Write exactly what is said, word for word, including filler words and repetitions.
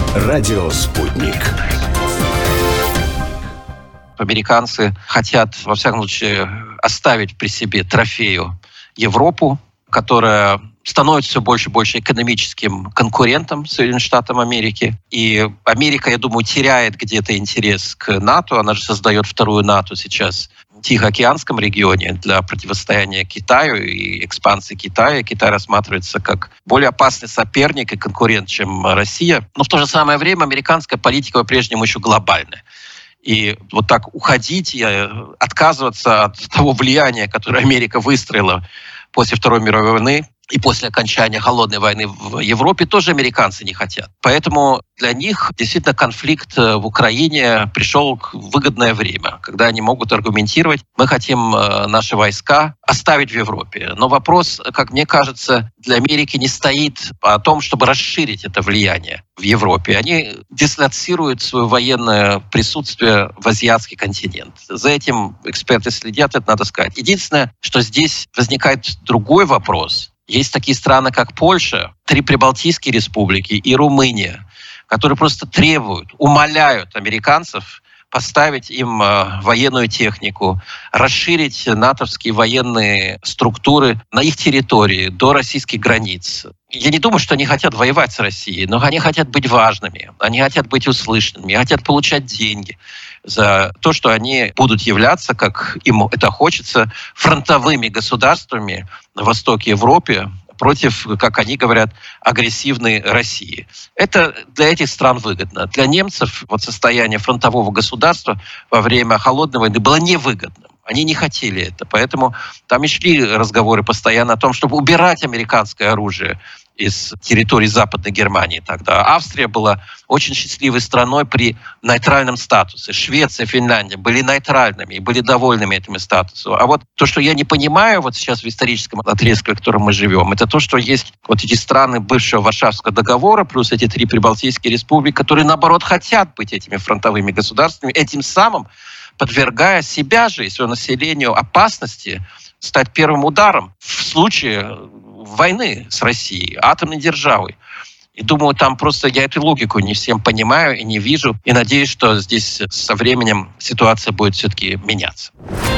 Радио «Спутник». Американцы хотят, во всяком случае, оставить при себе трофею Европу, которая становится все больше и больше экономическим конкурентом Соединенным Штатам Америки. И Америка, я думаю, теряет где-то интерес к НАТО. Она же создает вторую НАТО сейчас в Тихоокеанском регионе для противостояния Китаю и экспансии Китая. Китай рассматривается как более опасный соперник и конкурент, чем Россия. Но в то же самое время американская политика по-прежнему еще глобальная. И вот так уходить и отказываться от того влияния, которое Америка выстроила после Второй мировой войны и после окончания холодной войны в Европе, тоже американцы не хотят. Поэтому для них действительно конфликт в Украине пришел в выгодное время, когда они могут аргументировать: мы хотим наши войска оставить в Европе. Но вопрос, как мне кажется, для Америки не стоит о том, чтобы расширить это влияние в Европе. Они дислоцируют свое военное присутствие в азиатский континент. За этим эксперты следят, это надо сказать. Единственное, что здесь возникает другой вопрос. Есть такие страны, как Польша, три прибалтийские республики и Румыния, которые просто требуют, умоляют американцев поставить им э, военную технику, расширить натовские военные структуры на их территории до российских границ. Я не думаю, что они хотят воевать с Россией, но они хотят быть важными, они хотят быть услышанными, хотят получать деньги за то, что они будут являться, как им это хочется, фронтовыми государствами на востоке Европы против, как они говорят, агрессивной России. Это для этих стран выгодно. Для немцев вот состояние фронтового государства во время холодной войны было невыгодным. Они не хотели это. Поэтому там и шли разговоры постоянно о том, чтобы убирать американское оружие из территории Западной Германии тогда. Австрия была очень счастливой страной при нейтральном статусе. Швеция, Финляндия были нейтральными и были довольными этим статусом. А вот то, что я не понимаю вот сейчас в историческом отрезке, в котором мы живем, это то, что есть вот эти страны бывшего Варшавского договора, плюс эти три прибалтийские республики, которые, наоборот, хотят быть этими фронтовыми государствами, этим самым подвергая себя же и свое население опасности стать первым ударом в случае войны с Россией, атомной державой. И думаю, там просто я эту логику не всем понимаю и не вижу. И надеюсь, что здесь со временем ситуация будет все-таки меняться.